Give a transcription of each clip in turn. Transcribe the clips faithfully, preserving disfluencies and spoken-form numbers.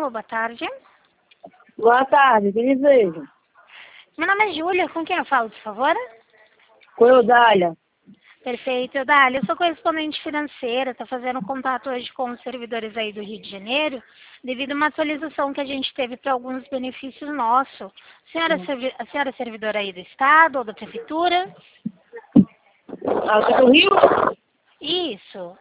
Alô, boa tarde. Boa tarde, que desejo? Meu nome é Júlia, com quem eu falo, por favor? Com Eudália. Perfeito, Eudália. Eu sou correspondente financeira, estou fazendo contato hoje com os servidores aí do Rio de Janeiro, devido a uma atualização que a gente teve para alguns benefícios nossos. A senhora, é servi- a senhora é servidora aí do Estado ou da Prefeitura? Aqui do Rio? Isso.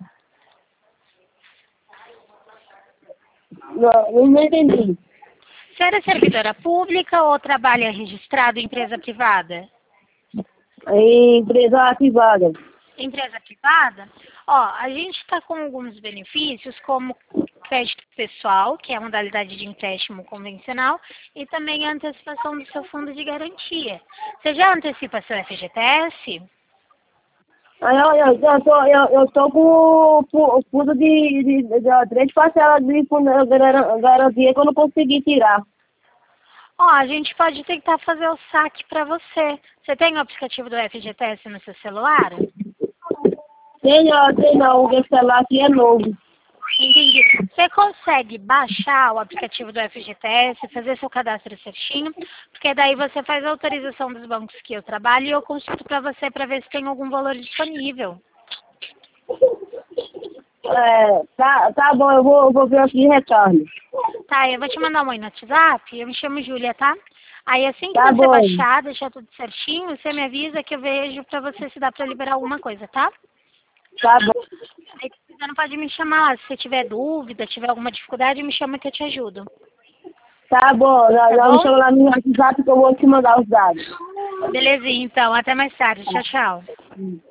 Não, não entendi. A senhora é servidora pública ou trabalha registrado em empresa privada? Em empresa privada. Empresa privada? Ó, a gente está com alguns benefícios, como crédito pessoal, que é a modalidade de empréstimo convencional, e também a antecipação do seu fundo de garantia. Você já antecipa seu F G T S? Aí eu, eu, eu, tô, eu, eu tô com o fu- o fundo de, de, de, de três parcelas de fundo- garan- garantia que eu não consegui tirar. Ó, a gente pode tentar fazer o saque para você. Você tem o aplicativo do F G T S no seu celular? Tem não, tem não, o celular aqui é novo. Entendi. Você consegue baixar o aplicativo do F G T S, fazer seu cadastro certinho, porque daí você faz a autorização dos bancos que eu trabalho e eu consulto para você para ver se tem algum valor disponível. É, tá, tá bom, eu vou, eu vou ver aqui e retorno. Tá, eu vou te mandar um oi no WhatsApp, eu me chamo Júlia, tá? Aí assim que Tá você bom, baixar, deixar tudo certinho, você me avisa que eu vejo pra você se dá pra liberar alguma coisa, tá? tá bom. Aí você não pode me chamar, se você tiver dúvida, tiver alguma dificuldade, me chama que eu te ajudo. Tá bom, Tá nós bom? vamos chamar lá no WhatsApp que eu vou te mandar os dados. Belezinha, então, até mais tarde. Tchau, tchau. Hum.